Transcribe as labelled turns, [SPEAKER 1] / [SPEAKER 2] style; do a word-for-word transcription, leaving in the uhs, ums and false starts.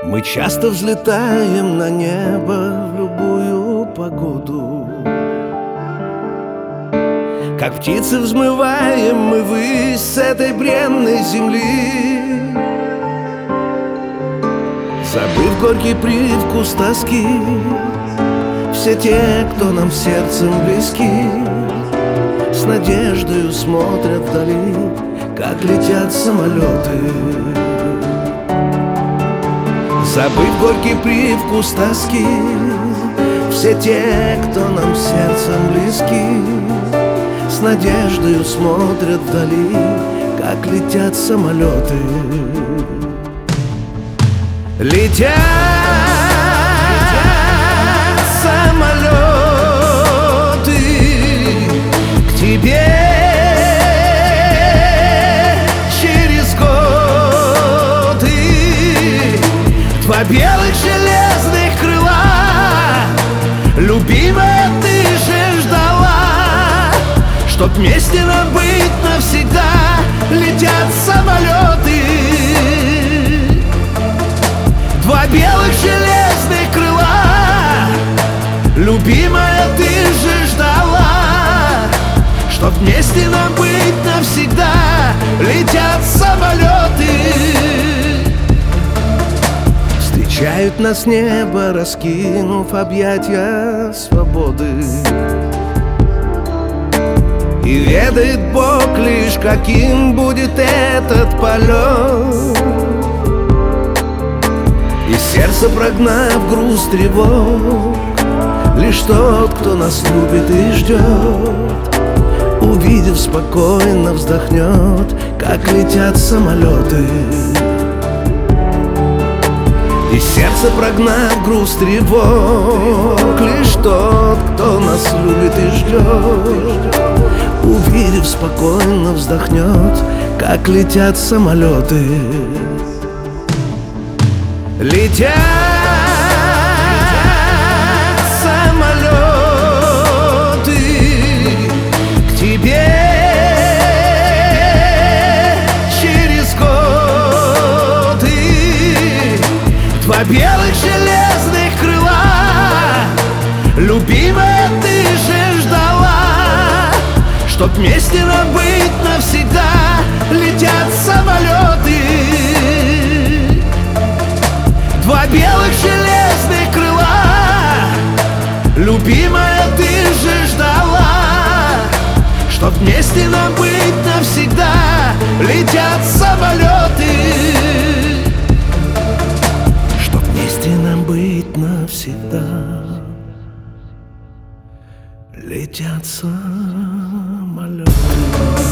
[SPEAKER 1] Мы часто взлетаем на небо в любую погоду, как птицы взмываем мы ввысь с этой бренной земли, забыв горький привкус тоски. Все те, кто нам сердцем близки, с надеждою смотрят вдали, как летят самолеты. Забыв горький привкус тоски, все те, кто нам сердцем близки, с надеждою смотрят вдали, как летят самолеты. Летят самолеты к тебе через годы, два белых железных крыла, любимая, ты же ждала, чтоб вместе нам быть навсегда. Летят самолеты, два белых железных крыла, любимая, ты же ждала, чтоб вместе нам быть навсегда. Летят самолеты, встречают нас небо, раскинув объятия свободы. И ведает Бог лишь, каким будет этот полет. И сердце, прогнав груз тревог, лишь тот, кто нас любит и ждет, увидев, спокойно вздохнет, как летят самолеты. И сердце, прогнав груз тревог, лишь тот, кто нас любит и ждет, увидев, спокойно вздохнет, как летят самолеты. Летят самолеты к тебе через годы, два белых железных крыла, любимая, ты же ждала, чтоб вместе нам быть навсегда. Летят самолеты, два белых железных крыла, любимая, ты же ждала, чтоб вместе нам быть навсегда. Летят самолеты, чтоб вместе нам быть навсегда. Летят самолеты.